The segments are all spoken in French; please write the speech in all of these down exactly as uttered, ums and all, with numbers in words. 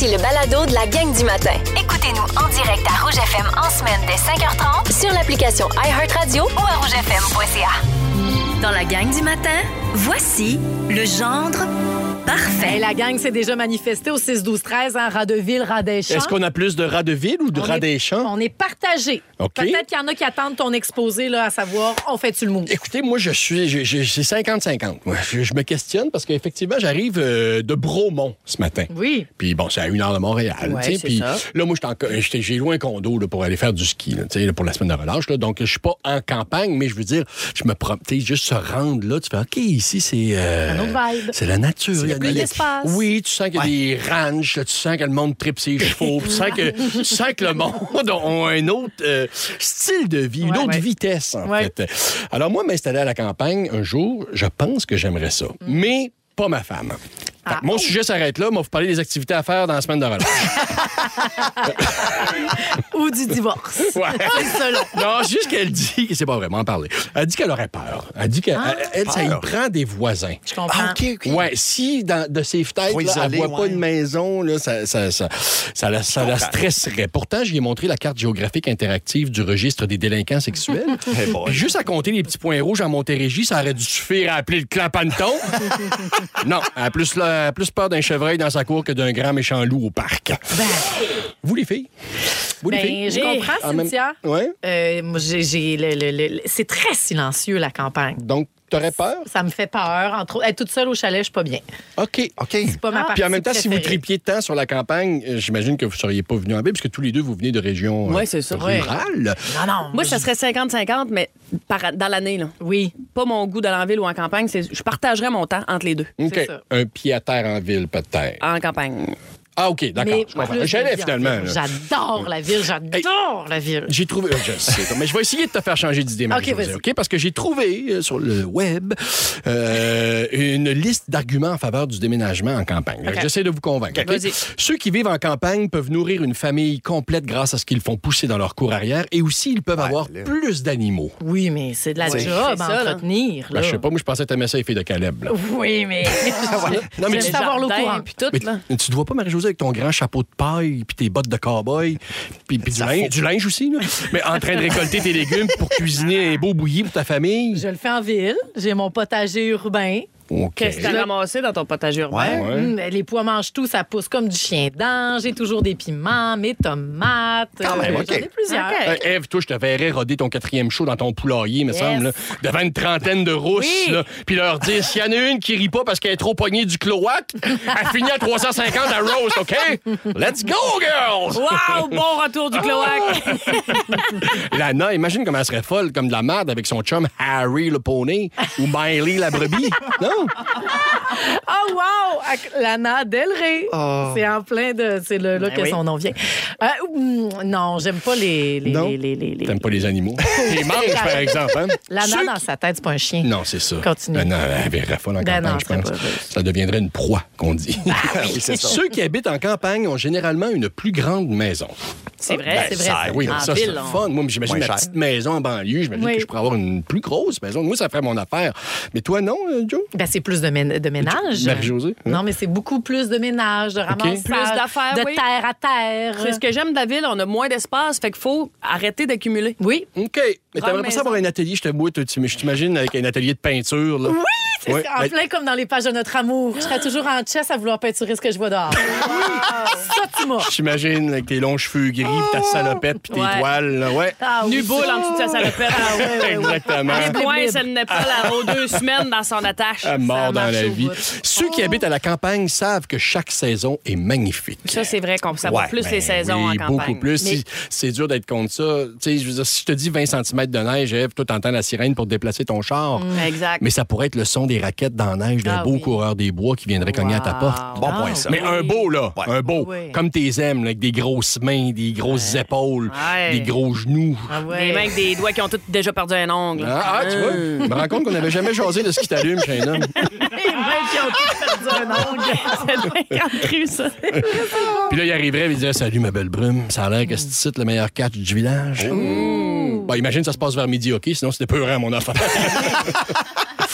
Voici le balado de la gang du matin. Écoutez-nous en direct à Rouge F M en semaine dès cinq heures trente sur l'application iHeartRadio ou à rouge f m point c a. Dans la gang du matin, voici le gendre parfait. Hey, la gang s'est déjà manifestée au six douze treize en Radeville, Radéchamps. Est-ce qu'on a plus de rats de ville ou de On rats est- des champs? On est partagés. OK. Peut-être qu'il y en a qui attendent ton exposé, là, à savoir, on fait-tu le move? Écoutez, moi, je suis. je- je- C'est cinquante cinquante. Moi, je, je me questionne parce qu'effectivement, j'arrive euh, de Bromont ce matin. Oui. Puis bon, c'est à une heure de Montréal. Ouais, tu sais, c'est puis ça. là, moi, j'étais en co- j'étais- j'ai loué un condo là, pour aller faire du ski là, tu sais, là, pour la semaine de relâche. Là, donc, je suis pas en campagne, mais je veux dire, je me promets, tu sais, juste se rendre là, tu fais OK, ici, c'est. euh, Un autre vibe. C'est la nature. Il y a plus des- d'espace. Oui, tu sens qu'il y a des ranchs, là, tu sens que le monde tripe ses chevaux, puis tu sens que, tu sens que le monde a un autre euh, style de vie, une Ouais, autre ouais. vitesse, en Ouais. fait. Alors, moi, m'installer à la campagne un jour, je pense que j'aimerais ça. Mais pas ma femme. Fait que Ah. mon sujet s'arrête là. Moi, vous parler des activités à faire dans la semaine de relâche. Ou du divorce. Ouais. C'est ça, là. Non, juste qu'elle dit, c'est pas vraiment en parler. Elle dit qu'elle aurait peur. Elle dit qu'elle, Ah. elle, ça y Peur. prend des voisins. Je comprends. Ah, OK, OK. Ouais, si dans, de ses fenêtres, Trop là, elle isolé, voit pas ouais. une maison, là, ça, ça, ça, ça, la, ça la stresserait. Pourtant, j'y ai montré la carte géographique interactive du registre des délinquants sexuels. Hey boy. Puis juste à compter les petits points rouges en Montérégie, ça aurait dû suffire à appeler le clan Panton. Non, elle a plus, là, elle a plus peur d'un chevreuil dans sa cour que d'un grand méchant loup au parc. Vous, les filles? Vous, les Ben, filles? je comprends, En même- Cynthia. Ouais. Euh, moi, j'ai, j'ai le- le- le- c'est très silencieux, la campagne. Donc, t'aurais peur? Ça me fait peur. Entre autres, être toute seule au chalet, je suis pas bien. OK. OK. C'est pas ma partie Puis en même temps, si vous préférée. tripiez de temps sur la campagne, euh, j'imagine que vous ne seriez pas venu en ville, puisque tous les deux, vous venez de régions euh, Ouais, c'est ça. rurales. Non, non. Moi, ça serait cinquante cinquante, mais par, dans l'année, là. Oui. Pas mon goût d'aller en ville ou en campagne. C'est, je partagerais mon temps entre les deux. OK. C'est ça. Un pied à terre en ville, peut-être. En campagne. Ah, OK, d'accord. Mais Je comprends. plus Un chalet, de vie en finalement. ville. là. J'adore la ville, j'adore la ville. J'ai trouvé. euh, Je sais, mais je vais essayer de te faire changer d'idée, Marie-Josée, OK, vas-y. OK? Parce que j'ai trouvé euh, sur le web euh, une liste d'arguments en faveur du déménagement en campagne. OK. J'essaie de vous convaincre. OK? Vas-y. Ceux qui vivent en campagne peuvent nourrir une famille complète grâce à ce qu'ils font pousser dans leur cour arrière et aussi ils peuvent avoir là. plus d'animaux. Oui, mais c'est de la Oui. job C'est à ça, là. entretenir. Ben, là. je sais pas, moi je pensais que t'aimais ça les filles de Caleb. Là. Oui, mais. Non, mais J'aime tu, savoir l'eau Jardin, courant. puis tout, mais là. tu te vois pas, Marie-Josée, avec ton grand chapeau de paille, puis tes bottes de cow-boy, puis, puis du, linge, du linge aussi, là. Mais en train de récolter tes légumes pour cuisiner un beau bouilli pour ta famille. Je le fais en ville. J'ai mon potager urbain. OK. Qu'est-ce que t'as ramassé dans ton potager urbain? Ouais. Ouais. Hum, les pois mangent tout, ça pousse comme du chien d'ange. J'ai toujours des piments, mes tomates. Quand même, OK. J'en ai plusieurs. OK. Euh, Ève, toi, je te verrais roder ton quatrième show dans ton poulailler, me Yes. semble, là, devant une trentaine de rousses, Oui. là, puis leur dire s'il y en a une qui rit pas parce qu'elle est trop pognée du cloaque, elle finit à trois cent cinquante à roast, OK? Let's go, girls! Wow! Bon retour du cloaque! Lana, imagine comment elle serait folle, comme de la merde avec son chum Harry le poney ou Miley la brebis. Non? Oh, wow! Avec Lana Del Rey. Oh. C'est en plein de. C'est là, là Ben que oui. son nom vient. Euh, hum, non, j'aime pas les. les, Non? les, les, les- les- T'aimes pas les animaux? Les manges, par exemple, hein? Lana, Ceux dans sa tête, c'est pas un chien. Non, c'est ça. Continue. Ben non, elle verrait folle en Ben campagne, non, je c'est pense. pas juste. Ça deviendrait une proie, qu'on dit. Oui, c'est ça. Ceux qui habitent en campagne ont généralement une plus grande maison. C'est vrai, Ben, c'est vrai. ça, ça. oui, En ça, ville, c'est le on- fun. Moi, j'imagine Moins ma cher. petite maison en banlieue. J'imagine Oui. que je pourrais avoir une plus grosse maison. Moi, ça ferait mon affaire. Mais toi, non, euh, Joe? Ben, c'est plus de, mén- de ménage. Marie-Josée? hein? Non, mais c'est beaucoup plus de ménage, de ramassage, Plus d'affaires, de oui. terre à terre. C'est ce que j'aime de la ville, on a moins d'espace, fait qu'il faut arrêter d'accumuler. Oui. OK. Mais Grande t'aimerais pas ça maison. avoir un atelier, je te bois, tu je t'imagine avec un atelier de peinture, là. Oui, c'est Ouais. en Ben, plein comme dans les pages de notre amour. Je serais toujours en chess à vouloir peinturer ce que je vois dehors. Ça, tu m'as. J'imagine avec tes longs cheveux gris, pis ta salopette, puis tes Ouais. toiles, là. Ouais. Ah, oui, Nu boule ça. en dessous de sa salopette. Ah, ouais, ouais, ouais. Exactement. Les Blib, points, blib. ça n'est pas là aux deux semaines dans son attache. À mort Ça dans marche la au vie. bout. Ceux qui habitent à la campagne savent que chaque saison est magnifique. Ça, c'est vrai qu'on ça va Ouais, plus Ben les saisons oui, en campagne. beaucoup plus. Mais- Si- C'est dur d'être contre ça. Tu sais, je veux dire, si je te dis vingt centimètres de neige, Ève, toi, t'entends la sirène pour te déplacer ton char. Exact. Mais ça pourrait être le son des raquettes dans la neige d'un Ah beau oui. coureur des bois qui viendrait cogner à ta Wow. porte. Bon Ah, point, ça. Mais un beau, là. Ouais. Un beau. Oui. Comme tes aimes, là, avec des grosses mains, des grosses épaules, Ouais. des gros genoux. Ah ouais. Des mains avec des doigts qui ont tous déjà perdu un ongle. Ah, ah, tu vois, je me rends compte qu'on n'avait jamais jasé de ce qui t'allume chez un homme. Les mains qui ont tout perdu un ongle. C'est bien cru, ça. Puis là, il arriverait et il dirait Salut, ma belle brume. Ça a l'air que c'est ici le meilleur catch du village. Bah, imagine, ça se passe vers midi, OK? Sinon, c'était peu rien, mon enfant.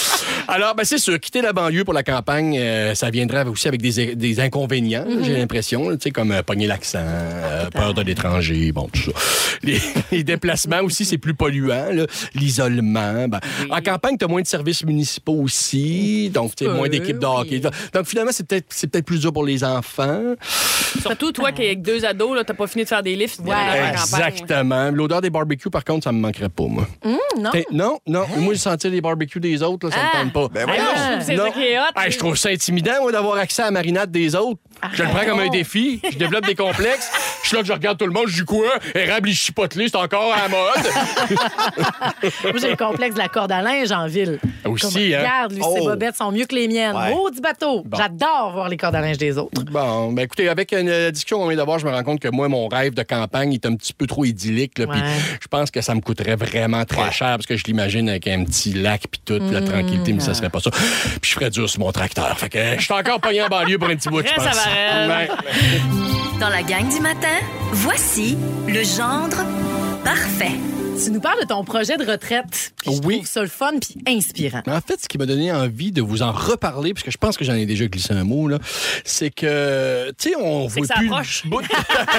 Alors, ben, c'est sûr, quitter la banlieue pour la campagne, euh, ça viendrait aussi avec des, des inconvénients, mm-hmm. j'ai l'impression, tu sais, comme euh, pogner l'accent, euh, peur de l'étranger, bon, tout ça. Les, les déplacements aussi, c'est plus polluant, là. L'isolement. Ben, oui. En campagne, tu as moins de services municipaux aussi, donc tu sais, moins d'équipes de hockey. Oui. Donc, finalement, c'est peut-être, c'est peut-être plus dur pour les enfants. Surtout, toi, qui avec deux ados, là, t'as pas fini de faire des lifts. Ouais. Exactement. L'odeur des barbecues, par contre, ça me manquerait pas, moi. Mmh, non. Non, non. Hein? Moi, je sentais les barbecues des autres, là, ça ah. me tente pas. Ben oui, ah. C'est ça qui est hot. Ah, je trouve ça intimidant, moi, d'avoir accès à la marinade des autres. Ah, je le prends comme un défi. Je développe des complexes. Je suis là que je regarde tout le monde. Je dis quoi? Érable et chipotelé, c'est encore à la mode. Moi, j'ai le complexe de la corde à linge en ville. Aussi, comme, hein? Regarde, lui, oh. ses bobettes sont mieux que les miennes. Ouais. Maudit bateau. Bon. J'adore voir les cordes à linge des autres. Bon, ben écoutez, avec une euh, discussion qu'on vient d'avoir, je me rends compte que moi, mon rêve de campagne est un petit peu trop idyllique. Là, ouais. Puis je pense que ça me coûterait vraiment très ouais. cher parce que je l'imagine avec un petit lac puis toute mmh, la tranquillité, mais ça serait pas ça. Puis je ferais dur sur mon tracteur. Fait que euh, je suis encore pogné en banlieue pour un petit bout, je pense. Ça va. Ouais. Dans la gang du matin, voici le gendre parfait. Tu nous parles de ton projet de retraite. Puis je oui. trouve ça le fun puis inspirant. En fait, ce qui m'a donné envie de vous en reparler, parce que je pense que j'en ai déjà glissé un mot, là, c'est que, tu sais, on c'est voit que plus ça le bout de...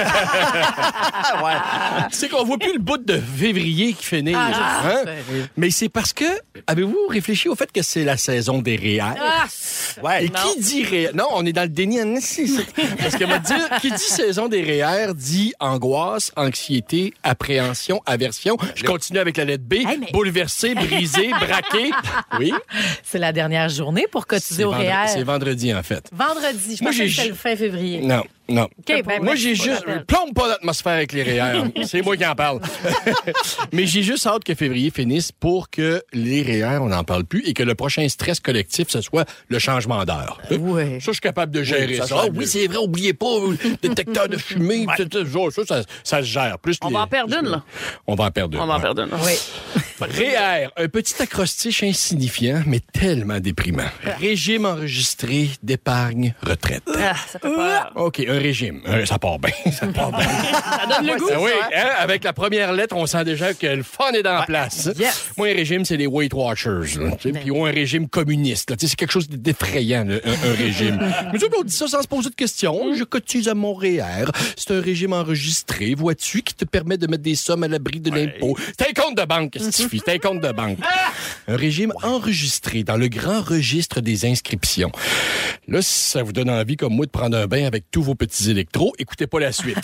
ouais. C'est qu'on voit plus le bout de février qui finit. Ah, hein? Mais c'est parce que, avez-vous réfléchi au fait que c'est la saison des réels? Ah, ouais. Et non. Qui dit réel? Non, on est dans le déni. Parce que va dire, qui dit saison des réels dit angoisse, anxiété, appréhension, aversion. Je continue avec la lettre B. Hey, mais... Bouleversé, brisé, braqué. Oui. C'est la dernière journée pour cotiser au réel. C'est vendredi, en fait. Vendredi. Je pense que c'est le fin février. Non. Non. Okay, ben moi, j'ai juste... Je plombe pas l'atmosphère avec les réels. C'est moi qui en parle. Mais j'ai juste hâte que février finisse pour que les réels, on n'en parle plus et que le prochain stress collectif, ce soit le changement d'heure. Ouais. Ça, je suis capable de gérer oui, ça. ça. Oui, c'est vrai, oubliez pas, le détecteur de fumée, ouais. ça, ça, ça se gère. Plus on les... va en perdre une, là. On va en perdre une. On va en perdre une. Oui. Réel, un petit acrostiche insignifiant, mais tellement déprimant. Régime enregistré d'épargne retraite. Ah, ça fait peur. OK, un régime. Euh, ça part bien. Ça part bien. Ça donne le goût. Ah oui, hein, avec la première lettre, on sent déjà que le fun est dans la ouais. place. Yes. Moi, un régime, c'est les Weight Watchers. Puis ou un régime communiste. Là, c'est quelque chose d'effrayant, là, un, un régime. Mais on dit ça sans se poser de questions. Je cotise à Montréal. C'est un régime enregistré, vois-tu, qui te permet de mettre des sommes à l'abri de l'impôt. Ouais. C'est un compte de banque, qu'est-ce que tu fais? C'est un compte de banque. Un régime ouais. enregistré dans le grand registre des inscriptions. Là, si ça vous donne envie, comme moi, de prendre un bain avec tous vos petits électros, écoutez pas la suite.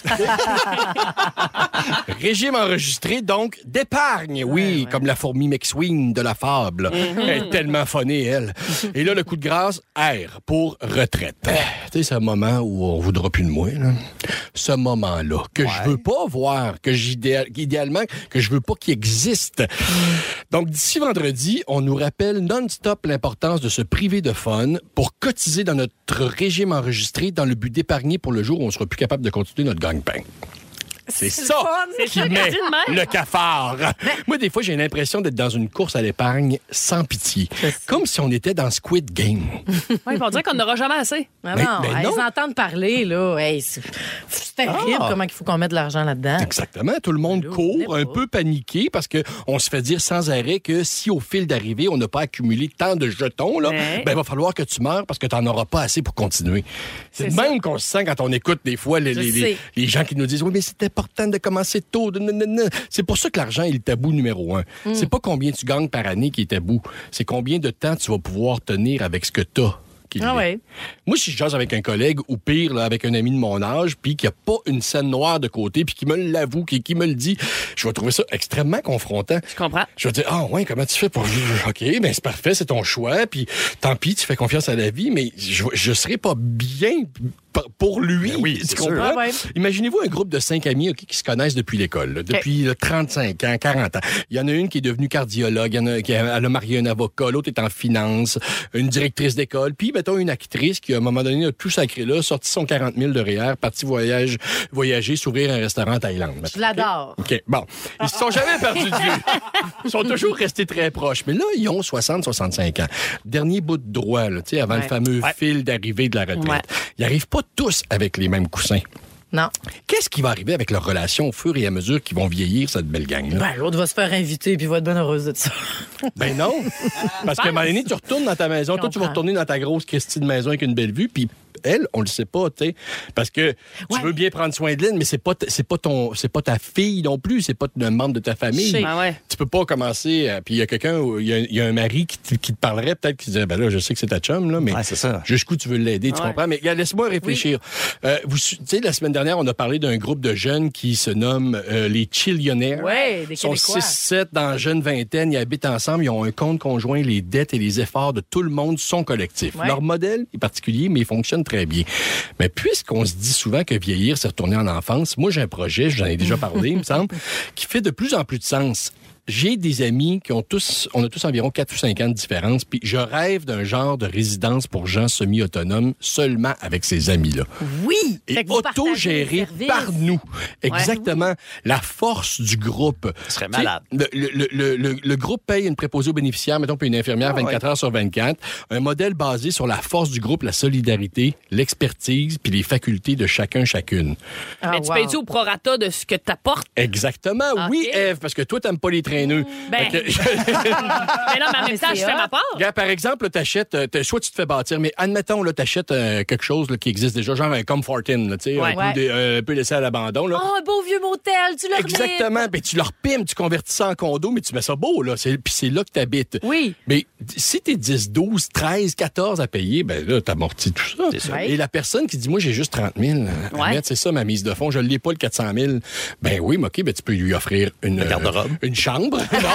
Régime enregistré, donc, d'épargne, oui, ouais, ouais. comme la fourmi McSween de la fable. Mm-hmm. Elle est tellement phonée, elle. Et là, le coup de grâce, R pour retraite. Tu sais, c'est un moment où on voudra plus de moi, là. Ce moment-là, que ouais. je veux pas voir, que j'idéal, idéalement, que je veux pas qu'il existe. Donc, d'ici vendredi, on nous rappelle non-stop l'importance de se priver de fun pour cotiser dans notre régime enregistré dans le but d'épargner pour le jour où on sera plus capable de continuer notre gagne-pain. C'est, c'est ça c'est qui ça met le cafard. Moi, des fois, j'ai l'impression d'être dans une course à l'épargne sans pitié. Comme si on était dans Squid Game. Oui, on dirait qu'on n'aura jamais assez. Ah non, ben, ben non. Ils entendent parler, là. Hey, c'est, c'est terrible ah. comment il faut qu'on mette de l'argent là-dedans. Exactement. Tout le monde court, un peu paniqué, parce qu'on se fait dire sans arrêt que si au fil d'arrivée, on n'a pas accumulé tant de jetons, là, ouais. ben, il va falloir que tu meurs parce que tu n'en auras pas assez pour continuer. C'est, c'est même qu'on se sent quand on écoute des fois les, les, les, les gens qui nous disent « Oui, mais c'était important de commencer tôt. » C'est pour ça que l'argent est le tabou numéro un. Mm. C'est pas combien tu gagnes par année qui est tabou. C'est combien de temps tu vas pouvoir tenir avec ce que tu as. Ah ouais. Moi, si je jase avec un collègue ou pire, là, avec un ami de mon âge, puis qui n'a pas une scène noire de côté, puis qui me l'avoue, qui, qui me le dit, je vais trouver ça extrêmement confrontant. Je comprends. Je vais dire, ah ouais, comment tu fais pour... OK, ben c'est parfait, c'est ton choix, puis tant pis, tu fais confiance à la vie, mais je, je serai pas bien... pour lui. Ben oui, tu comprends? Ah ouais. Imaginez-vous un groupe de cinq amis okay, qui se connaissent depuis l'école, là, depuis okay. trente-cinq ans, quarante ans. Il y en a une qui est devenue cardiologue, il y en a qui a, elle a marié un avocat, l'autre est en finance, une directrice d'école, puis mettons une actrice qui, à un moment donné, a tout sacré là, sorti son quarante mille de R E E R, parti voyage, voyager, s'ouvrir un restaurant en Thaïlande. Je l'adore. OK, bon. Ils se sont jamais perdus de vue. Ils sont toujours restés très proches. Mais là, ils ont soixante soixante-cinq ans. Dernier bout de droit, là, avant ouais. le fameux ouais. fil d'arrivée de la retraite. Ouais. Ils n'arrivent pas tous avec les mêmes coussins. Non. Qu'est-ce qui va arriver avec leur relation au fur et à mesure qu'ils vont vieillir, cette belle gang-là? Ben, l'autre va se faire inviter puis va être bien heureuse de ça. Ben non. Parce qu'à un moment donné, tu retournes dans ta maison. Toi, tu vas retourner dans ta grosse Christie de maison avec une belle vue, puis elle, on le sait pas, tu sais. Parce que tu Ouais. veux bien prendre soin de l'elle, mais c'est pas, t- c'est pas ton, c'est pas ta fille non plus, c'est pas un membre de ta famille. Ah ouais. Tu peux pas commencer. euh, Puis il y a quelqu'un, il y, a- il y a un mari qui te, qui te parlerait peut-être qui dirait, ben là, je sais que c'est ta chum, là, mais Ouais, c'est ça. jusqu'où tu veux l'aider, tu Ouais. comprends? Mais regarde, laisse-moi réfléchir. Euh, vous, tu sais, la semaine dernière, on a parlé d'un groupe de jeunes qui se nomme euh, les Chillionnaires. Ouais, des Ils sont Québécois. six sept dans la jeune vingtaine, ils habitent ensemble, ils ont un compte conjoint, les dettes et les efforts de tout le monde sont collectifs. Ouais. Leur modèle est particulier, mais il fonctionne très bien. Mais puisqu'on se dit souvent que vieillir, c'est retourner en enfance, moi j'ai un projet, j'en ai déjà parlé, il me semble, qui fait de plus en plus de sens. J'ai des amis qui ont tous, on a tous environ quatre ou cinq ans de différence, puis je rêve d'un genre de résidence pour gens semi-autonomes seulement avec ces amis-là. Oui! Et Fait que vous partagez autogéré les services. par nous. Exactement. La force du groupe. Ce serait Tu sais, malade. Le, le, le, le, le groupe paye une préposée aux bénéficiaires, mettons, puis une infirmière Ah, vingt-quatre ouais. heures sur vingt-quatre. Un modèle basé sur la force du groupe, la solidarité, l'expertise, puis les facultés de chacun, chacune. Ah, Mais tu wow. payes-tu au prorata de ce que t'apportes? Exactement. Ok. Oui, Ève, parce que toi, t'aimes pas les traîneux. Ben. Fait que- Mais non, mais en même mais temps, c'est je fais hot. ma part. Regarde, par exemple, tu achètes, soit tu te fais bâtir, mais admettons, tu achètes quelque chose là, qui existe déjà, genre un Comfort Inn, là, tu sais, Ouais. un, peu Ouais. dé- un peu laissé à l'abandon. Là. Oh, un beau vieux motel, tu le remets. Exactement. Ben, tu leur pimes, tu convertis ça en condo, mais tu mets ça beau, là. C'est- Puis c'est là que tu habites. Oui. Mais si t'es dix, douze, treize, quatorze à payer, ben là, t'amortis tout ça. C'est ça. Et la personne qui dit, moi, j'ai juste trente mille à Ouais. mettre, c'est ça ma mise de fonds, je l'ai pas le quatre cent mille. Ben oui, mais OK, ben tu peux lui offrir une, Un garde-robe. euh, une chambre. Non,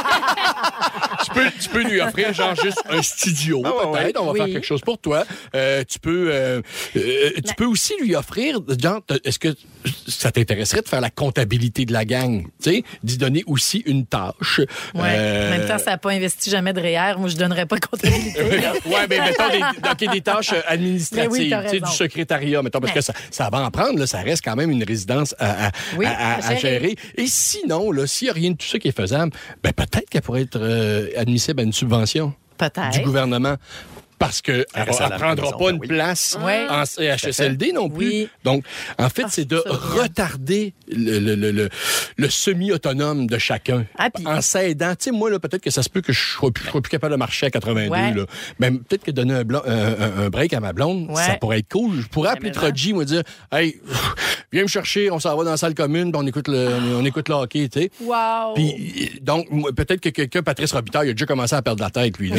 mais tu, peux, tu peux lui offrir, genre, juste un studio, Ah ouais, peut-être. On va oui. faire quelque chose pour toi. Euh, tu peux, euh, euh, tu peux aussi lui offrir, genre, t- est-ce que ça t'intéresserait de faire la comptabilité de la gang? Tu sais, d'y donner aussi une tâche. Ouais. Euh, En même temps, ça n'a pas investi jamais de R E E R. Moi, je donnerais pas de comptabilité. ouais, mais mettons des, ok, des tâches euh, administratives, Mais oui, t'as tu sais, raison. du secrétariat, mettons, parce Mais- que ça, ça va en prendre, là, ça reste quand même une résidence à, à- Oui, à- à- à à gérer. gérer. Et sinon, là, s'il n'y a rien de tout ça qui est faisable, ben peut-être qu'elle pourrait être euh, admissible à une subvention Peut-être. du gouvernement. Parce qu'elle Elle ne reste à la prendra maison, pas ben une oui. place Ouais. en C H S L D non plus. Oui. Donc, en fait, Ah, c'est de ça, bien. retarder le, le- le- le- le semi-autonome de chacun. Ah, puis- En s'aidant. Tu sais, moi, là, peut-être que ça se peut que je sois plus, je sois plus capable de marcher à quatre-vingt-deux. Ouais. Là. Mais peut-être que donner un, blanc- un- un- un break à ma blonde, Ouais. ça pourrait être cool. Je pourrais appeler mais là. Troji, moi, dire Hey, viens me chercher, on s'en va dans la salle commune, puis on écoute le, on, on écoute le hockey, tu sais. Wow. Puis, donc, moi, peut-être que quelqu'un, Patrice Robitaille, il a déjà commencé à perdre la tête, lui. Là,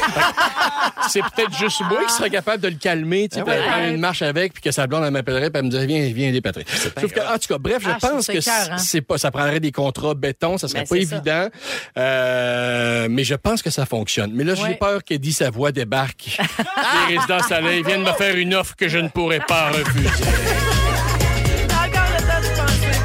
là. C'est peut-être juste moi qui serais capable de le calmer, tu sais, Ah puis ouais. aller faire une marche avec, puis que sa blonde, elle m'appellerait, puis elle me dirait, viens, viens aider Patrice. Sauf que, en tout cas, bref, je Ah, je trouve pense ça que écœurant, hein. c'est pas, ça prendrait des contrats béton, ça serait Ben, pas c'est ça. évident, euh, mais je pense que ça fonctionne. Mais là, j'ai Ouais. peur qu'Eddie Savoie débarque. Les résidents Soleil viennent me faire une offre que je ne pourrais pas refuser. Encore le temps de penser,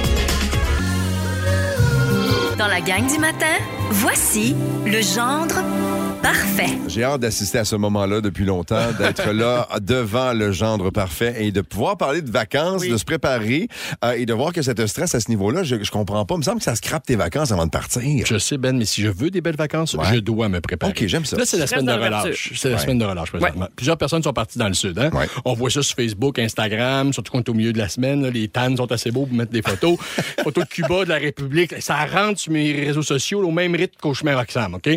mon Dans la gang du matin, voici le gendre parfait. J'ai hâte d'assister à ce moment-là depuis longtemps, d'être là devant le gendre parfait et de pouvoir parler de vacances, Oui. de se préparer euh, et de voir que ça te stresse à ce niveau-là. Je, je comprends pas. Il me semble que ça scrape tes vacances avant de partir. Je sais, Ben, mais si je veux des belles vacances, Ouais. je dois me préparer. OK, j'aime ça. Là, c'est la Reste semaine de dans l'ouverture. relâche. C'est la Ouais. semaine de relâche, présentement. Plusieurs personnes sont parties dans le sud. Hein? Ouais. On voit ça sur Facebook, Instagram, surtout quand on est au milieu de la semaine. Là, les tannes sont assez beaux pour mettre des photos. Photos de Cuba, de la République. Ça rentre sur mes réseaux sociaux là, au même rythme qu'au chemin Roxham, OK?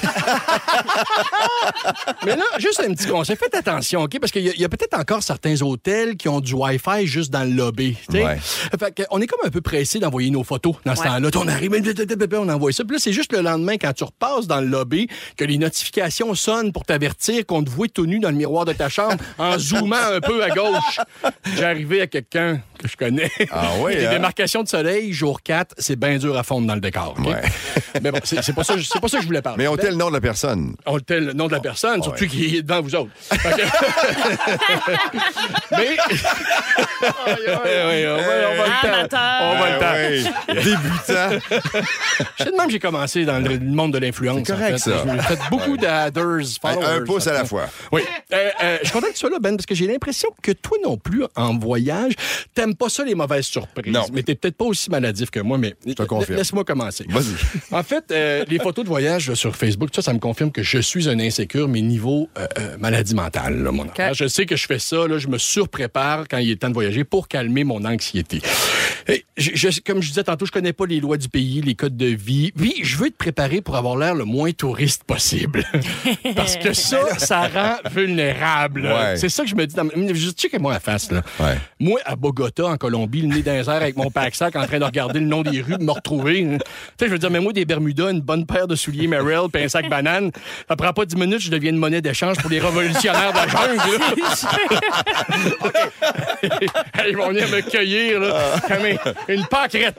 Mais là, juste un petit conseil. Faites attention, OK? Parce qu'il y a, il y a peut-être encore certains hôtels qui ont du Wi-Fi juste dans le lobby. tu sais. Ouais. Fait que on est comme un peu pressé d'envoyer nos photos dans ce Ouais. temps-là. On arrive, on envoie ça. Puis là, c'est juste le lendemain, quand tu repasses dans le lobby, que les notifications sonnent pour t'avertir qu'on te voit tout nu dans le miroir de ta chambre en zoomant un peu à gauche. J'ai arrivé à quelqu'un que je connais. Ah oui, Les hein? démarcations de soleil, jour quatre, c'est bien dur à fondre dans le décor. OK? Ouais. Mais bon, c'est c'est pas, ça- c'est pas ça que je voulais parler. Mais on tait le nom de la personne. On tel le nom de la personne, surtout ouais. qui est devant vous autres. Fait que- Mais. Oui, on va, on va le temps. Amateur. On va le temps. Ah ouais. Débutant. Je sais de même que j'ai commencé dans le monde de l'influence. C'est correct, en fait. ça. J'ai fait beaucoup d'adders, followers. Un pouce à la fois. Oui. Euh, euh, je suis content que tu sois là, Ben, parce que j'ai l'impression que toi non plus, en voyage, ta t'aimes pas ça, les mauvaises surprises. Non. Mais t'es peut-être pas aussi maladif que moi, mais Je te confirme. laisse-moi commencer. Vas-y. En fait, euh, les photos de voyage là, sur Facebook, ça, ça me confirme que je suis un insécure, mais niveau euh, euh, maladie mentale, là, mon affaire. Je sais que je fais ça, là, je me surprépare quand il est temps de voyager pour calmer mon anxiété. Et je, je, comme je disais tantôt, je connais pas les lois du pays, les codes de vie. Oui, je veux te préparer pour avoir l'air le moins touriste possible. Parce que ça, ça rend vulnérable. Ouais. C'est ça que je me dis. Dans... Je sais que moi, à face, là. Ouais. Moi, à Bogota, en Colombie, le nez dans les airs avec mon pack-sac en train de regarder le nom des rues, de me retrouver. Tu sais, je veux dire, mais moi, des Bermudas, une bonne paire de souliers Merrell puis un sac banane, ça prend pas dix minutes, je deviens une monnaie d'échange pour les révolutionnaires de la jungle. Okay. Ils vont venir me cueillir, là, comme une, une pâquerette.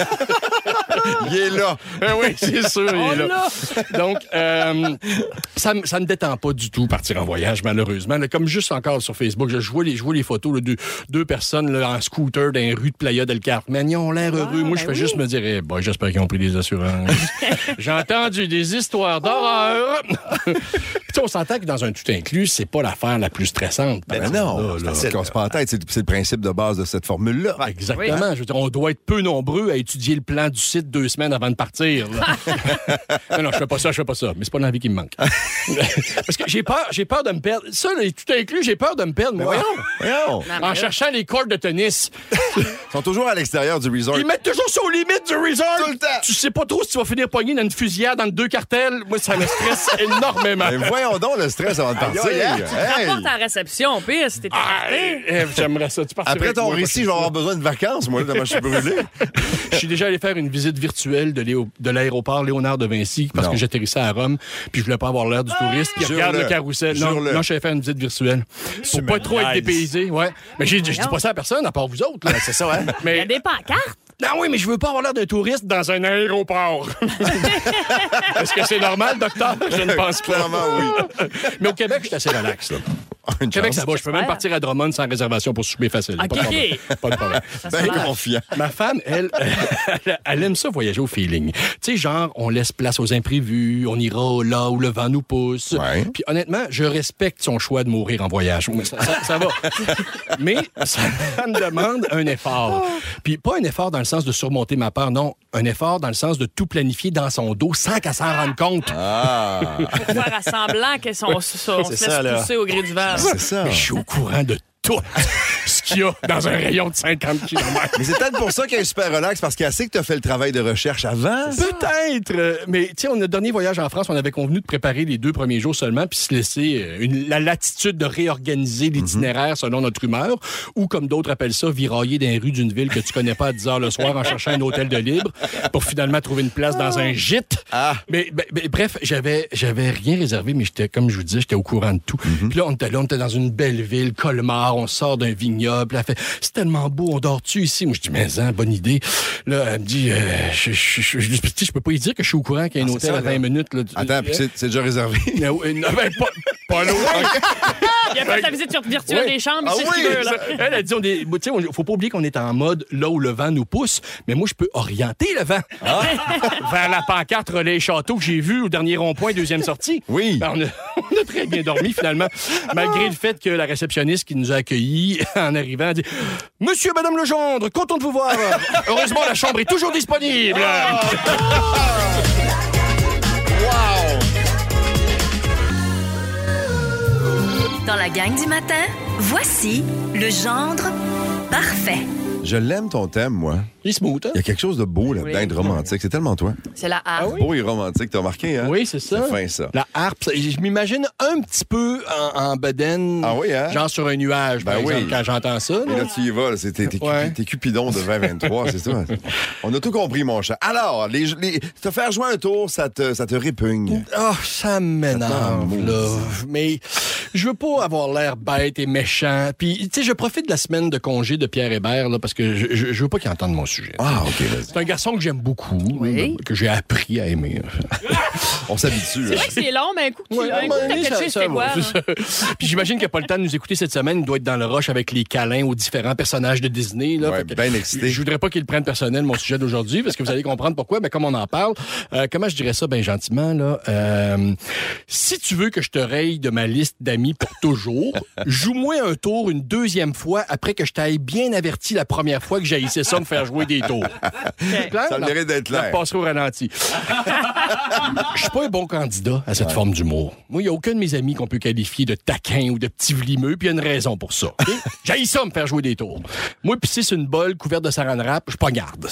Il est là. Ben oui, c'est sûr, il est là. Donc, euh, ça, me- ça ne détend pas du tout partir en voyage, malheureusement. Là, comme juste encore sur Facebook, je, je vois, les, je vois les photos là, de deux personnes là, en scooter dans les rues de Playa del Carmen. Ils ont l'air heureux. Moi, je fais juste me dire, eh, boy, j'espère qu'ils ont pris des assurances. J'ai entendu des histoires d'horreur. Puis, tu sais, on s'entend que dans un tout inclus, c'est pas l'affaire la plus stressante. Ben Par non, exemple, là, c'est là. casse pas en tête. C'est, c'est le principe de base de cette formule-là. Exactement. Je veux dire, on doit être peu nombreux à étudier le plan du site deux semaines avant de partir. là. non, non, je fais pas ça, je fais pas ça. Mais c'est pas l'envie qui me manque. Parce que j'ai peur, j'ai peur de me perdre. Ça, là, tout inclus, j'ai peur de me perdre. Moi, Voyons. en cherchant les cordes de tennis. Ils sont toujours à l'extérieur du resort. Ils mettent toujours ça aux limites du resort. Tout le temps. Tu sais pas trop si tu vas finir pogné dans une fusillade entre deux cartels. Moi, ça me stresse énormément. Mais voyons donc le stress avant de partir. Tu Hey. rapportes en réception, pire, si t'es Ah, eh, j'aimerais ça. Tu partirais Après avec ton moi, récit, je vais avoir besoin de vacances, moi, tellement je suis brûlé. Je suis déjà allé faire une visite virtuelle de, Léo- de l'aéroport Léonard de Vinci parce Non. que j'atterrissais à Rome, puis je voulais pas avoir l'air du touriste qui Jure-le. regarde le carrousel. Non, Jure-le. non, je suis allé faire une visite virtuelle pour pas trop être dépaysé. Ouais. Mais j'ai- je dis pas ça à personne, à part vous autres. là. C'est ça, hein? Il y a Mais, des pancartes. non, oui, mais je veux pas avoir l'air d'un touriste dans un aéroport. Est-ce que c'est normal, docteur? Je ne pense pas. Clairement, oui. Mais au Québec, je suis assez relax. Là. Une Au Québec, chance. ça va. Je peux même partir à Drummond sans réservation pour souper facile. Pas de OK. problème. Pas de problème. Ben confiant. Ma femme, elle, elle, elle aime ça voyager au feeling. Tu sais, genre, on laisse place aux imprévus, on ira là où le vent nous pousse. Ouais. Puis honnêtement, je respecte son choix de mourir en voyage. Mais Ça, ça- ça va. Mais ça me demande un effort. Puis pas un effort dans le sens de surmonter ma peur, non. Un effort dans le sens de tout planifier dans son dos sans qu'elle s'en rende compte. Ah, Pour faire à semblant qu'on se on se laisse ça, là. pousser au gré du vent. c'est ça. Mais je suis au courant de tout ce qu'il y a dans un rayon de cinquante kilomètres. Mais c'est peut-être pour ça qu'elle est super relax, parce qu'elle sait que tu as fait le travail de recherche avant. Peut-être, euh, mais tu sais, on a dernier voyage en France, on avait convenu de préparer les deux premiers jours seulement, puis se laisser euh, une- la latitude de réorganiser l'itinéraire selon notre humeur, ou comme d'autres appellent ça, virailler dans les rues d'une ville que tu connais pas à dix heures le soir en cherchant un hôtel de libre pour finalement trouver une place dans un gîte. Ah. Mais, ben, ben, bref, j'avais j'avais rien réservé, mais j'étais, comme je vous disais, j'étais au courant de tout. Puis là, on était là, on était dans une belle ville, Colmar, on sort d'un vignoble. Elle fait, c'est tellement beau, on dort-tu ici? Moi, je dis, mais hein, bonne idée. Là, elle me dit, euh, je, je, je, je, je- je peux pas y dire que je suis au courant qu'il y a un Ah, c'est hôtel ça, à vingt là. minutes. Là. Attends, puis c'est, c'est déjà réservé. Non, euh, non, ben, pas, pas loin. Il a fait la visite virtuelle Ouais. des chambres, Ah c'est ce qu'il oui, veut, là. Ça, Elle a dit, on est, tu sais, on- faut pas oublier qu'on est en mode là où le vent nous pousse, mais moi, je peux orienter le vent vers la pancarte relais château que j'ai vu au dernier rond-point, deuxième sortie. Oui. Ben, on, a, on a très bien dormi, finalement, malgré le fait que la réceptionniste qui nous a accueillis en arrivant a dit « Monsieur, Madame Legendre, content de vous voir. Heureusement, la chambre est toujours disponible. Dans la gang du matin, voici le gendre parfait. Je l'aime ton thème, moi. Il est smooth, hein? Il y a quelque chose de beau là-dedans, Oui. de romantique. C'est tellement toi. C'est la harpe. Beau et romantique, t'as remarqué, hein? Oui, c'est ça. C'est fin, ça. La harpe, ça, je m'imagine un petit peu en, en bedaine, Ah oui, hein? genre sur un nuage, par Ben oui. exemple, quand j'entends ça. Et là. là, tu y vas, là, c'est tes, tes, Ouais. cupi- tes cupidons de vingt vingt-trois, c'est ça. On a tout compris, mon chat. Alors, les, les, te faire jouer un tour, ça te, ça te répugne. Ah, ça m'énerve, Attends, là. Mais je veux pas avoir l'air bête et méchant. Puis, tu sais, je profite de la semaine de congé de Pierre Hébert, là, parce parce que je, je, je veux pas qu'il entende mon sujet. Ah, OK, vas-y. C'est un garçon que j'aime beaucoup, Oui. que j'ai appris à aimer. On s'habitue. C'est là. vrai que c'est long, mais un coup, tu, Ouais, un coup, ouais, t'as ça- catché, ça c'était va, quoi? c'est là? ça. Puis j'imagine qu'il n'a pas le temps de nous écouter cette semaine. Il doit être dans le rush avec les câlins aux différents personnages de Disney. Là. Ouais, Fait que bien excité. Je voudrais pas qu'il prenne personnel, mon sujet d'aujourd'hui, parce que vous allez comprendre pourquoi. Mais comme on en parle, euh, comment je dirais ça bien gentiment, là? Euh, si tu veux que je te raye de ma liste d'amis pour toujours, joue-moi un tour une deuxième fois après que je t'aille bien averti la première fois que j'haïssais ça me faire jouer des tours. C'est clair? Ça a le mérite d'être La clair. passerai au ralenti. Je suis pas un bon candidat à cette forme d'humour. Moi, il n'y a aucun de mes amis qu'on peut qualifier de taquin ou de petit vlimeux, puis il y a une raison pour ça. Okay? J'haïs ça me faire jouer des tours. Moi, pisser sur une bolle couverte de saran wrap, je pas garde.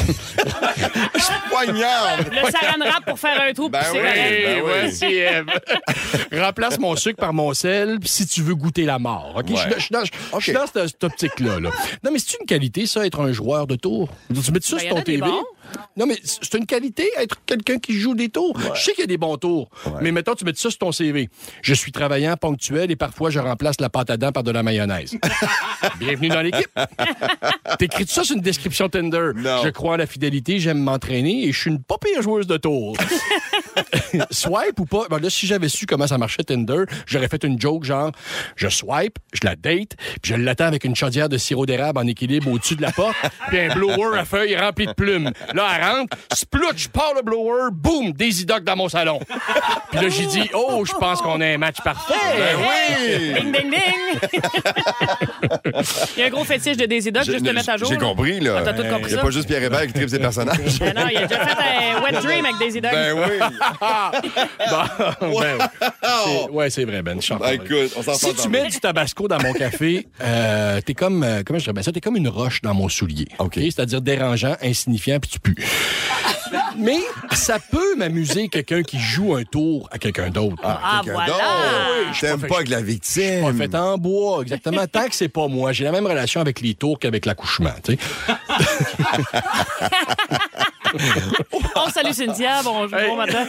Poignarde! Le saran wrap pour faire un trou, Ben puis c'est oui. correct. Ben oui. voici, euh, remplace mon sucre par mon sel, puis si tu veux goûter la mort. OK? Ouais. Je suis dans- je suis dans, je suis dans cette, cette optique-là. Là. Non, mais c'est une qualité, ça, être un joueur de tours? Tu mets ça Ben, y sur en ton a des T V? bons. Non, mais c'est une qualité, être quelqu'un qui joue des tours. Je sais qu'il y a des bons tours, mais mettons, tu mets ça sur ton C V. Je suis travaillant, ponctuel, et parfois, je remplace la pâte à dents par de la mayonnaise. Bienvenue dans l'équipe. T'écris ça sur une description Tinder. Non. Je crois en la fidélité, j'aime m'entraîner et je suis une pas pire joueuse de tours. Swipe ou pas? Ben là, si j'avais su comment ça marchait Tinder, j'aurais fait une joke genre, je swipe, je la date, puis je l'attends avec une chaudière de sirop d'érable en équilibre au-dessus de la porte, puis un blower à feuilles rempli de plumes. Là, elle rentre, splout, je pars le blower, boum, Daisy Duck dans mon salon. Puis là, j'ai dit, oh, je pense qu'on a un match parfait. Ben oui! Ding, ding, ding! Il y a un gros fétiche de Daisy Duck, juste te mettre à jour. J'ai là. compris, là. Ah, t'as tout compris Il n'y a ça? pas juste Pierre Hébert qui tripe ses personnages. Ben non, il a déjà fait un wet dream avec Daisy Duck. Ben oui. Bon, ben, c'est- ouais, c'est vrai, Ben. je chante Ben, pas. écoute, on s'en Si sort tu dans mets le- du tabasco dans mon café, euh, t'es comme, euh, comment je dirais bien ça, t'es comme une roche dans mon soulier. OK. C'est-à-dire dérangeant, insignifiant, puis tu pues. Mais ça peut m'amuser quelqu'un qui joue un tour à quelqu'un d'autre. Ah, Quelqu'un voilà! d'autre. T'aimes fait- pas que la Pas victime. fait en bois, exactement. Tant que c'est pas moi. J'ai la même relation avec les tours qu'avec l'accouchement, tu sais. On salue Cynthia, bonjour, Hey. bon matin.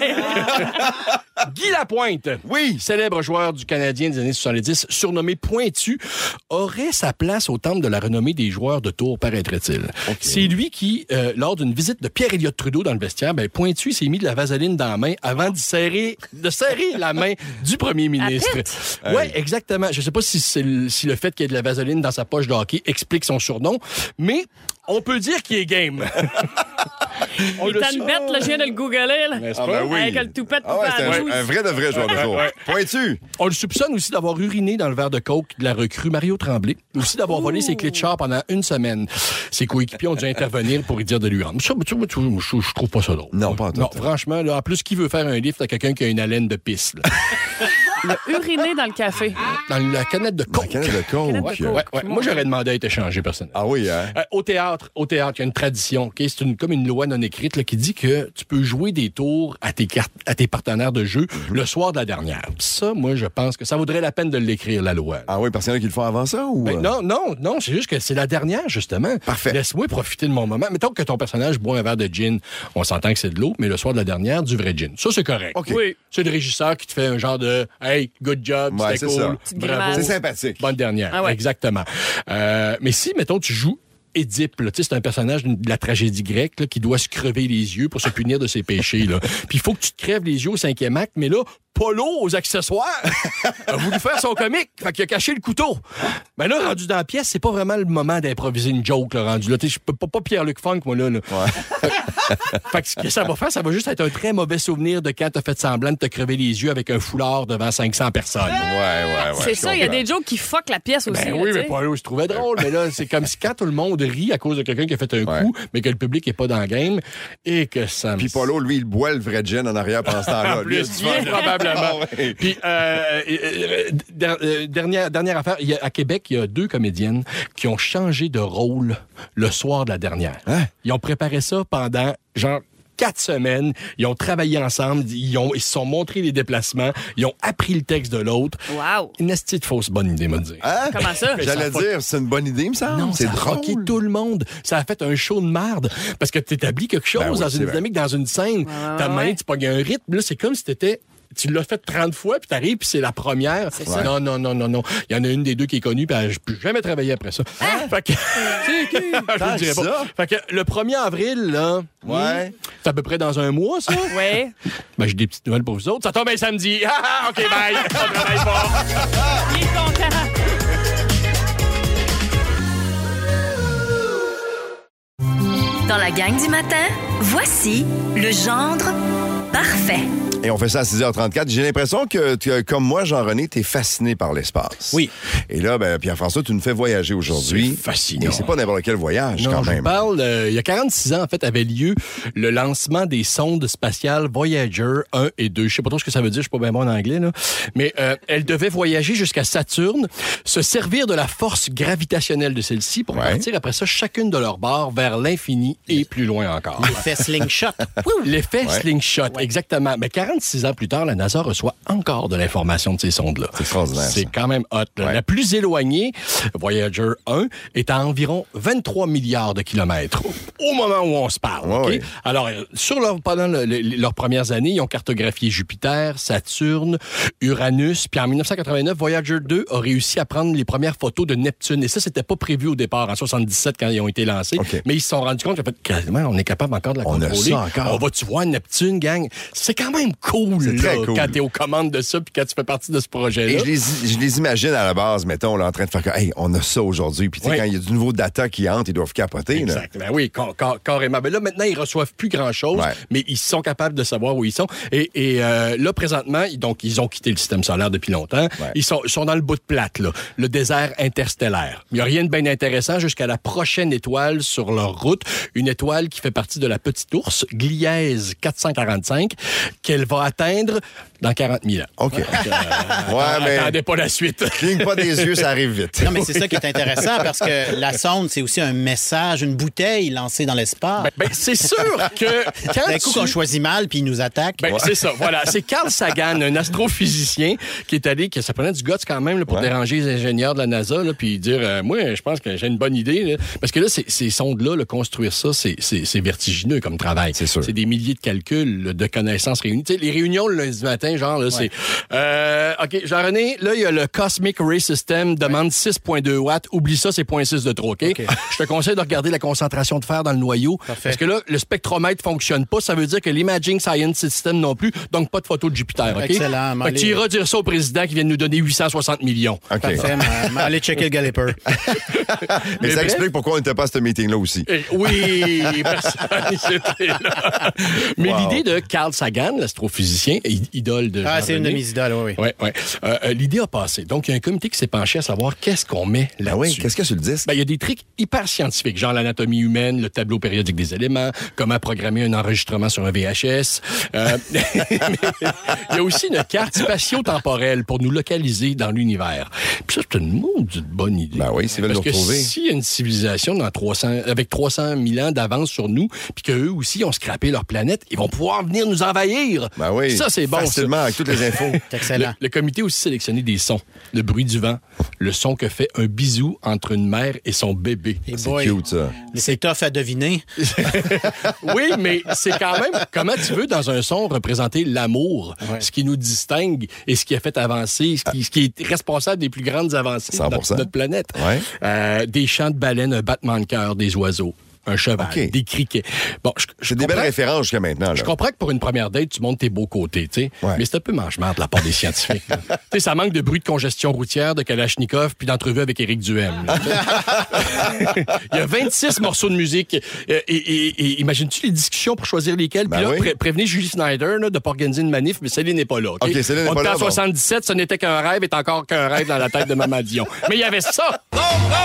Guy Lapointe, Oui. célèbre joueur du Canadien des années soixante-dix, surnommé Pointu, aurait sa place au temple de la renommée des joueurs de tour, paraîtrait-il. C'est lui qui, euh, lors d'une visite de Pierre-Éliott Trudeau dans le vestiaire, ben, Pointu s'est mis de la vaseline dans la main avant de serrer, de serrer la main du premier ministre. pète. Oui, exactement. Je sais pas si, c'est le, si le fait qu'il y ait de la vaseline dans sa poche de hockey explique son surnom, mais on peut dire qu'il est game. On Il le t'a une su- bête, là, je viens de le googler. Là. N'est-ce Ah, pas? ben oui. Avec le toupette Ah ouais, c'est un, douce. un vrai de vrai joueur de tour. Pointu. On le soupçonne aussi d'avoir uriné dans le verre de coke de la recrue Mario Tremblay, aussi d'avoir volé ses clés de char pendant une semaine. Ses coéquipiers ont dû intervenir pour lui dire de lui rendre. Ça, tu vois, tu vois, je, je trouve pas ça drôle. Non, pas en tout. Non, franchement, là, en plus, qui veut faire un lift à quelqu'un qui a une haleine de pisse, là? Il a uriné dans le café. Dans la canette de coke. Canette de coke. Canette de Ouais, coke. ouais, ouais. Moi, j'aurais demandé à être échangé, personnellement. Ah oui, hein? Euh, au théâtre, au théâtre, il y a une tradition. ok? C'est une, comme une loi non écrite là, qui dit que tu peux jouer des tours à tes, cartes, à tes partenaires de jeu le soir de la dernière. Ça, moi, je pense que ça vaudrait la peine de l'écrire, la loi. Ah oui, parce qu'il y en a qui le font avant ça ou. Ben, euh? non, non, non, c'est juste que c'est la dernière, justement. Parfait. Laisse-moi profiter de mon moment. Mettons que ton personnage boit un verre de gin. On s'entend que c'est de l'eau, mais le soir de la dernière, du vrai gin. Ça, c'est correct. OK. Oui. C'est le régisseur qui te fait un genre de « Hey, good job, Ouais, c'était c'est ça. cool, Petite bravo. grimace. C'est sympathique. Bonne dernière. Ah ouais. Exactement. Euh, mais si, mettons, tu joues Édipe, là, tu sais, c'est un personnage d'une- de la tragédie grecque là, qui doit se crever les yeux pour se punir de ses péchés. là. Puis il faut que tu te crèves les yeux au cinquième acte, mais là, Polo aux accessoires a voulu faire son comique, fait qu'il a caché le couteau. Ben là, rendu dans la pièce, c'est pas vraiment le moment d'improviser une joke, là, rendu là. Tu sais, je peux pas, pas Pierre-Luc Funk, moi, là. là. Fait que ce que ça va faire, ça va juste être un très mauvais souvenir de quand t'as fait semblant de te crever les yeux avec un foulard devant cinq cents personnes. Ouais, ouais, ouais. C'est je ça, il y a comprends. des jokes qui fuck la pièce aussi. Ben là, oui, tu mais sais. Paulo, je trouvais drôle. Mais là, c'est comme si quand tout le monde rit à cause de quelqu'un qui a fait un Ouais. coup, mais que le public est pas dans le game, et que ça me... Puis Polo, lui, il boit le vrai gin en arrière pendant ce temps-là. En Lui, il a plus, du fun. bien probablement. Ah ouais. Puis, euh, euh, euh, der- euh, dernière, dernière affaire, il y a- à Québec, il y a deux comédiennes qui ont changé de rôle le soir de la dernière. Hein? Ils ont préparé ça pendant, genre, quatre semaines. Ils ont travaillé ensemble. Ils, ont, ils se sont montrés les déplacements. Ils ont appris le texte de l'autre. Wow. Une petite fausse bonne idée, me dire. Hein? Comment ça? J'allais Ça a dire, c'est une bonne idée, il me semble. Non, c'est ça a drôle. fucké tout le monde. Ça a fait un show de merde. Parce que tu établis quelque chose Ben oui, dans c'est une vrai. dynamique, dans une scène. Ta ouais, main, ouais. tu pognes un rythme. Là, c'est comme si t'étais... tu l'as fait trente fois, puis t'arrives, puis c'est la première. C'est ça. Non, non, non, non, non. Il y en a une des deux qui est connue, puis elle n'a plus jamais travaillé après ça. Fait que... Je vous le dirai pas. ça? Fait que le premier avril, là, Ouais. c'est à peu près dans un mois, ça. Ouais. Ben, j'ai des petites nouvelles pour vous autres. Ça tombe un samedi. Ah, ah, OK, bye. On travaille pas. Il est content. Dans la gang du matin, voici le gendre parfait. Et on fait ça à six heures trente-quatre. J'ai l'impression que, que, comme moi, Jean-René, t'es fasciné par l'espace. Oui. Et là, ben, Pierre-François, tu nous fais voyager aujourd'hui. C'est fascinant. Et c'est pas n'importe quel voyage, Non, quand je même. vous parle, euh, il y a quarante-six ans, en fait, avait lieu le lancement des sondes spatiales Voyager un et deux. Je sais pas trop ce que ça veut dire, je suis pas bien bon en anglais, là. Mais euh, elles devaient voyager jusqu'à Saturne, se servir de la force gravitationnelle de celle-ci pour Ouais. partir après ça chacune de leurs bords vers l'infini et plus loin encore. L'effet slingshot. L'effet Ouais. slingshot, exactement. Mais quarante-six ans plus tard, la NASA reçoit encore de l'information de ces sondes-là. C'est extraordinaire, C'est ça. quand même hot. là. Ouais. La plus éloignée, Voyager un, est à environ vingt-trois milliards de kilomètres au moment où on se parle. Ouais, OK? ouais. Alors, euh, sur leur, pendant le- le- leurs premières années, ils ont cartographié Jupiter, Saturne, Uranus. Puis en dix-neuf cent quatre-vingt-neuf, Voyager deux a réussi à prendre les premières photos de Neptune. Et ça, c'était pas prévu au départ, en soixante-dix-sept, quand ils ont été lancés. OK. Mais ils se sont rendus compte qu'en fait, quasiment, on est capable encore de la On a contrôler. ça encore. On va-tu voir Neptune, gang? C'est quand même cool, C'est là, très cool. quand t'es aux commandes de ça puis quand tu fais partie de ce projet-là. Et je les, je les imagine à la base, mettons, là, en train de faire que, hey, on a ça aujourd'hui. Puis, tu sais, Oui. quand il y a du nouveau data qui entre, ils doivent capoter. Là. Exact. Ben oui, car- car- carrément. Ben là, maintenant, ils reçoivent plus grand-chose, Ouais. mais ils sont capables de savoir où ils sont. Et, et euh, là, présentement, ils- donc, ils ont quitté le système solaire depuis longtemps. Ouais. Ils sont, ils sont dans le bout de plate, là, le désert interstellaire. Il n'y a rien de bien intéressant jusqu'à la prochaine étoile sur leur route, une étoile qui fait partie de la petite ours, Gliese quatre cent quarante-cinq, qu'elle va atteindre dans quarante mille ans. OK. ouais, mais Attendez pas la suite. cligne pas des yeux, ça arrive vite. Non, mais c'est ça qui est intéressant parce que la sonde, c'est aussi un message, une bouteille lancée dans l'espace. Ben, ben, c'est sûr que quand D'un coup, tu... qu'on choisit mal puis il nous attaque. Ben, c'est ça, voilà. C'est Carl Sagan, un astrophysicien, qui est allé, que ça prenait du guts quand même là, pour Ouais. déranger les ingénieurs de la NASA, là, puis dire, euh, moi, je pense que j'ai une bonne idée. Là. Parce que là, c'est- ces sondes-là, là, construire ça, c'est, c'est, c'est vertigineux comme travail. C'est sûr. C'est des milliers de calculs, là, de connaissances réunies. Tu sais, les réunions le lundi matin, genre, là, c'est... Euh, OK, Jean-René, là, il y a le Cosmic Ray System, demande six virgule deux watts. Oublie ça, c'est zéro virgule six de trop, OK? Je te conseille de regarder la concentration de fer dans le noyau. Parce que là, le spectromètre fonctionne pas. Ça veut dire que l'Imaging Science System non plus. Donc, pas de photo de Jupiter, OK? Excellent, Fait que tu iras dire ça au président qui vient de nous donner huit cent soixante millions. OK. Parfait, mais- mais allez checker le galloper. Et ça bref. explique pourquoi on n'était pas à ce meeting-là aussi. Eh, oui, personne n'était là. Mais Wow. l'idée de Carl Sagan, l'astrophysicien, i- idole de Ah, c'est une de Jean-René, mes idoles, oui. oui. Ouais, ouais. Euh, euh, l'idée a passé. Donc, il y a un comité qui s'est penché à savoir qu'est-ce qu'on met là-dessus. Ah oui, qu'est-ce qu'il y a sur le disque? Ben, il y a des trucs hyper scientifiques, genre l'anatomie humaine, le tableau périodique des éléments, comment programmer un enregistrement sur un V H S. Euh, mais il y a aussi une carte spatio-temporelle pour nous localiser dans l'univers. Puis ça, c'est une maudite bonne idée. Ben oui, s'ils veulent Parce nous que retrouver. s'il y a une civilisation dans trois cents, avec trois cent mille ans d'avance sur nous, puis qu'eux aussi ont scrappé leur planète, ils vont pouvoir venir nous envahir. Ben oui. Ça, c'est bon, ça. Facilement, avec toutes les infos. C'est excellent. Le, le comité a aussi sélectionné des sons. Le bruit du vent, le son que fait un bisou entre une mère et son bébé. Et C'est boy, cute, ça. c'est tough à deviner. Oui, mais c'est quand même comment tu veux, dans un son, représenter l'amour, ce qui nous distingue et ce qui a fait avancer, ce qui, ce qui est responsable des plus grandes avancées cent pour cent. de notre planète. Ouais. Euh, des chants de baleines, un battement de cœur des oiseaux, un cheval, OK. des criquets. Bon, je, je C'est des belles comprends- références jusqu'à maintenant. Je Là. comprends que pour une première date, tu montes tes beaux côtés, tu sais. Ouais. Mais c'est un peu mange-marde de la part des scientifiques. là. Tu sais, ça manque de bruit de congestion routière, de Kalachnikov, puis d'entrevue avec Éric Duhem. là. Il y a vingt-six morceaux de musique. Euh, Et, et- et imagines-tu les discussions pour choisir lesquels? Puis Ben là, oui. pré- prévenez Julie Snyder là, de pas organiser une manif, mais Céline n'est pas là. OK, OK, Céline n'est On pas était là, en bon. soixante-dix-sept, ce n'était qu'un rêve, est encore qu'un rêve dans la tête de Maman Dion. Mais il y avait ça! Wow!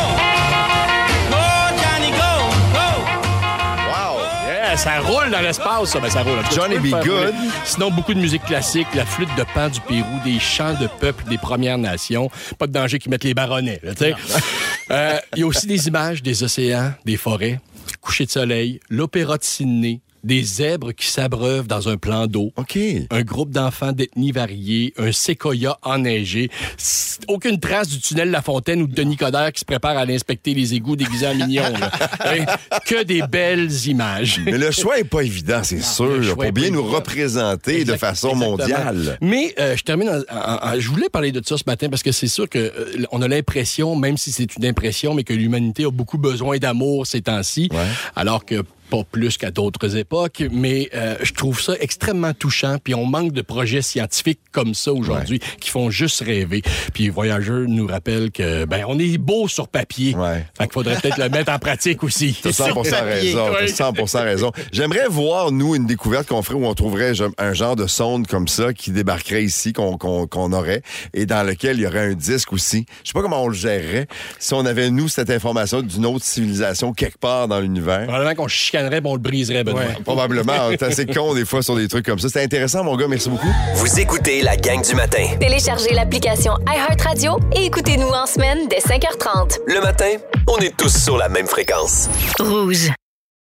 Yeah, ça roule dans l'espace, ça. Ben, ça roule. En tout cas, Johnny tu peux le B. faire Good. rouler. Sinon, beaucoup de musique classique, la flûte de Pan du Pérou, des chants de peuple des Premières Nations. Pas de danger qu'ils mettent les baronnets, là, tu sais. Euh, Il y a aussi des images des océans, des forêts, coucher de soleil, l'opéra de Sydney, des zèbres qui s'abreuvent dans un plan d'eau, OK. un groupe d'enfants d'ethnies variées, un séquoia enneigé, s- aucune trace du tunnel La Fontaine ou de Denis Coderre qui se prépare à aller inspecter les égouts déguisés en mignon. là. Hein? Que des belles images. Mais le choix n'est pas évident, c'est sûr, le choix pour est bien pas nous évident. représenter Exact- de façon exactement. mondiale. Mais euh, je termine. En, en- en- je voulais parler de ça ce matin parce que c'est sûr que euh, on a l'impression, même si c'est une impression, mais que l'humanité a beaucoup besoin d'amour ces temps-ci, Ouais. alors que pas plus qu'à d'autres époques, mais euh, je trouve ça extrêmement touchant. Puis on manque de projets scientifiques comme ça aujourd'hui qui font juste rêver. Puis Voyageur nous rappelle que ben on est beau sur papier. Ouais. Fait qu'il faudrait peut-être le mettre en pratique aussi. T'as cent pour cent Sur papier. raison. T'as Oui. cent pour cent raison. J'aimerais voir, nous, une découverte qu'on ferait où on trouverait je- un genre de sonde comme ça qui débarquerait ici, qu'on qu'on- qu'on aurait, et dans lequel il y aurait un disque aussi. Je sais pas comment on le gérerait si on avait, nous, cette information d'une autre civilisation quelque part dans l'univers. Probablement qu'on chicanerait et on le briserait, Benoît. Ouais, probablement. On est assez con des fois sur des trucs comme ça. C'était intéressant, mon gars. Merci beaucoup. Vous écoutez la gang du matin. Téléchargez l'application iHeartRadio et écoutez-nous en semaine dès cinq heures trente. Le matin, on est tous sur la même fréquence. Rouge.